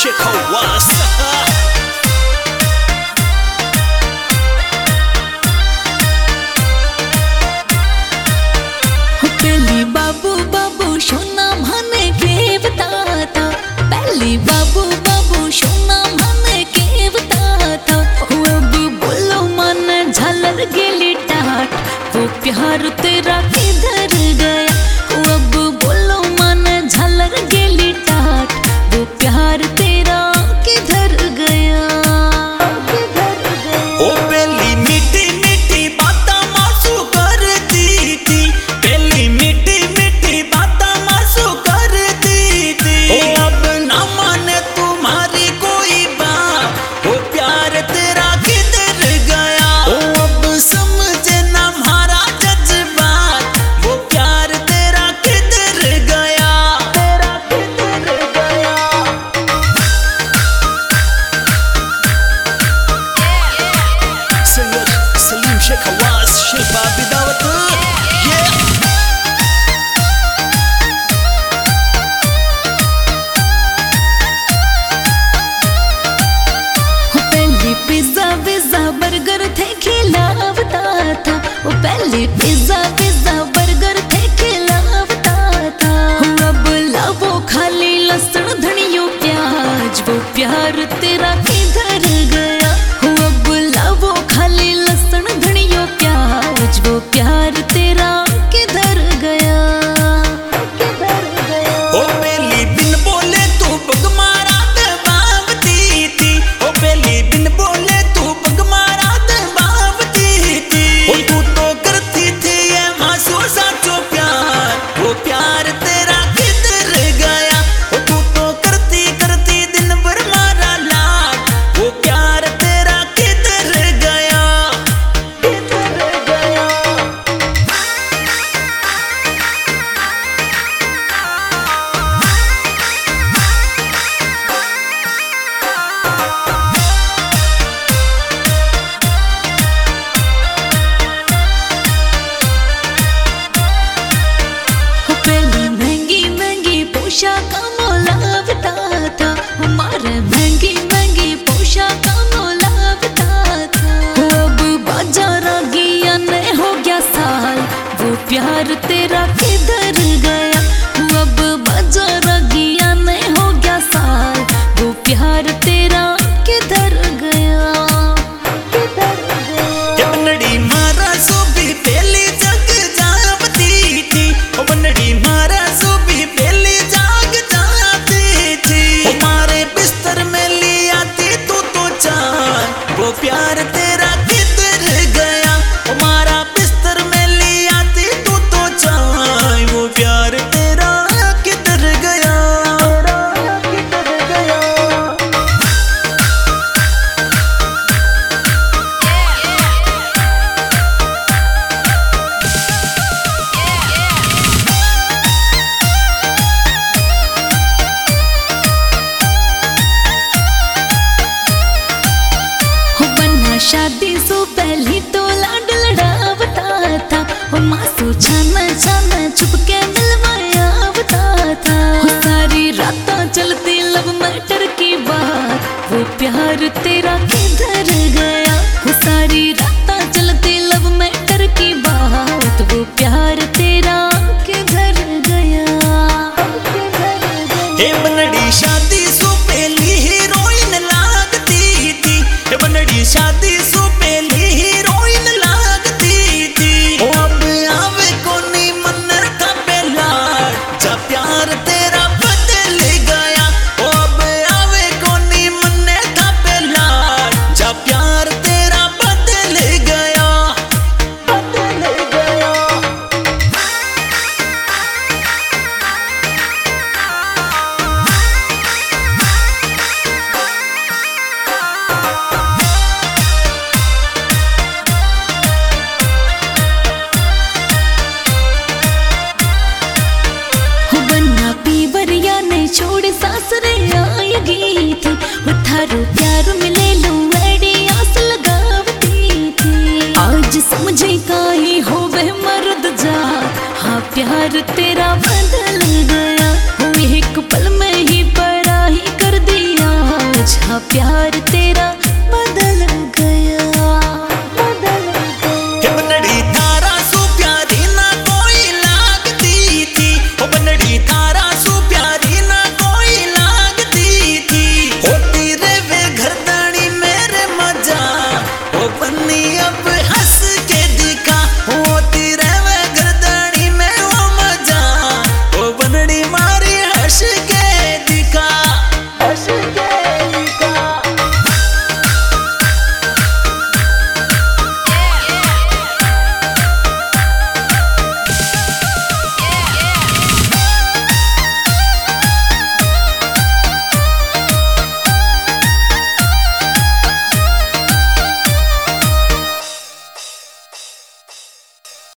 Sheikh Hawass. पहली बाबू बाबू सोना माने के बताता, पहली बाबू बाबू सोना माने के बताता। अब बोलो मन झलर गेली टाट, वो प्यार तेरा किधर गया। अब बोलो मन झलर गेली टाट, वो प्यार तेरा किधर गया। ओ पहली मीठी मीठी बाता मासू करती थी, पहली मीठी मीठी बाता मासू करती थी। ओ अब ना माने तुम्हारी कोई बात, वो प्यार तेरा किधर गया। ओ अब समझे ना हमारा जज्बात, वो प्यार तेरा किधर गया। तेरा किधर गया। Sayyid Salim Sheikh Hawass, Sheikh Babi Dawat. Yeah. पहले पिज्जा पिज्जा बर्गर थे खिलावता था, वो पहले पिज्जा पिज्जा बर्गर थे खिलावता था। अब लावो खाली लहसुन धनियो प्याज, वो प्यार तेरा किधर गया। अब लावो खाली लहसुन धनियो प्याज, वो प्यार तेरा किधर गया। किधर गया। ओ पहली बिन बोले तू बग मारा दबावती थी, ओ पहली बिन बोले तू बग मारा दबावती थी। ओ तू तो करती थी ये मासूम साचो प्यार, वो प्यार तेरा किधर गया। ओ तू तो करती करती दिन भर मारा लाड, वो प्यार तेरा किधर गया। किधर गया। पहली महंगी महंगी पोशाक मोलावता था, हमारे महंगी महंगी पोशाक मोलावता था। अब बाजार गया ने हो गया साल, वो प्यार तेरा किधर गया। अब बाजार गया ने हो गया साल, वो प्यार तेरा किधर गया। किधर गया। ये बनड़ी मारा सो भी पहली जग जावती थी, ओ बनड़ी मारा सो भी पहली जाग जाती थी। हमारे बिस्तर में ले आती तू तो चान, वो प्यार तेरा किधर गया। हमारा बिस्तर में ले आती तू तो चान, वो प्यार तेरा किधर गया। किधर गया। हो बन्ना शादी सो पहली तो लाड लड़ावता था, हो मासू छाना छाना छुपके मिलवायावता था। हो सारी रातां चलती लव मैटर की बात, वो प्यार तेरा किधर गया। हो सारी रातां चलती लव मैटर की बात, वो प्यार तेरा किधर गया। किधर गया। हे बनड़ी शादी सो पहली हीरोइन लागती थी, हे बनड़ी शादी सो पहली हीरोइन लागती थी। ओ अब आवे कोनी मन्नर का बेलाड, जा प्यार तेरा बदल गया। ओ अब आवे कोनी मन्नर का बेलाड, जा प्यार तेरा बदल गया। बदल गया। हो बन्ना पीवरिया ने छोड़ सासरे आएगी थी, वो थारो प्यार मिले लो एड़ी आस लगावती थी। आज समझे काहे हो वह मर्द जा, हाँ प्यार तेरा बदल गया। हो एक पल में ही पराही कर दिया, था प्यार तेरा,